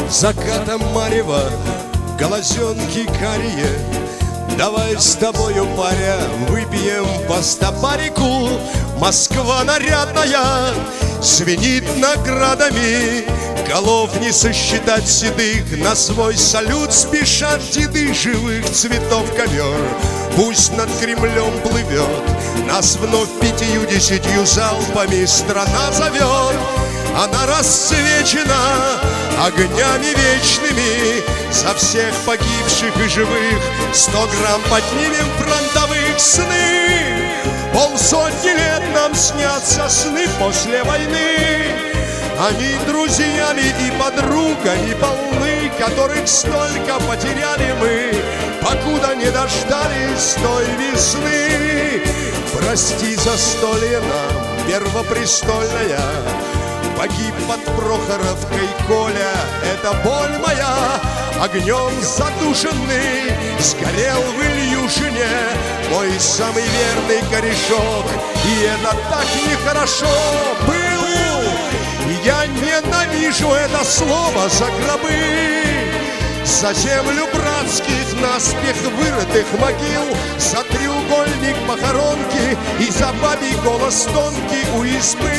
закатом марева, глазенки карие. Давай с тобою, паря, выпьем по стопарику. Москва нарядная звенит наградами, голов не сосчитать седых, на свой салют спешат деды. Живых цветов ковер пусть над Кремлем плывет, нас вновь 50 залпами страна зовет. Она расцвечена огнями вечными, за всех погибших и живых 100 грамм поднимем фронтовых. Сны, полсотни лет нам снятся сны после войны. Они друзьями и подругами полны, которых столько потеряли мы, покуда не дождались той весны. Прости за столье нам, первопрестольная, погиб под Прохоровкой Коля, это боль моя. Огнем задушенный сгорел в Ильюшине мой самый верный корешок, и это так нехорошо. Был, я ненавижу это слово, за гробы, за землю братских наспех вырытых могил, за треугольник похоронки и за бабий голос тонкий у избы.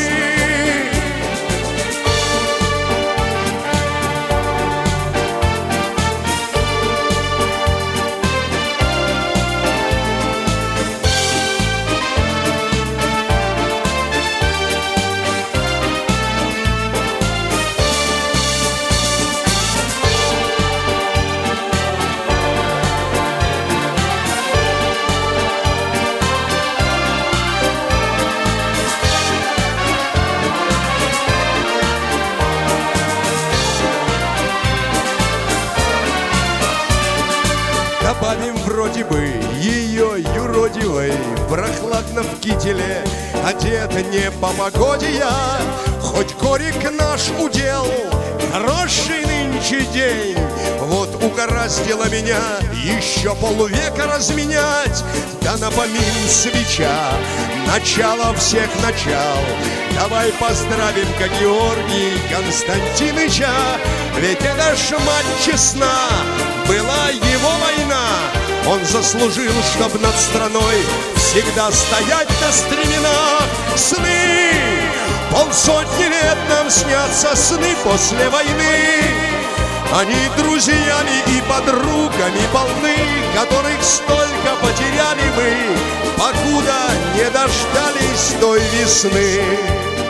Добавим вроде бы ее юродивой, прохладно в кителе, одет не по погоде я. Хоть горек наш удел, хороший нынче день, вот угораздило меня еще полвека разменять. Да напомин свеча, начало всех начал. Давай поздравим, как Георгий Константиныча, ведь это ж мать честна, была его война. Он заслужил, чтоб над страной всегда стоять на стременах. Сны, полсотни лет нам снятся сны после войны. Они друзьями и подругами полны, которых столько потеряли мы, покуда не дождались той весны.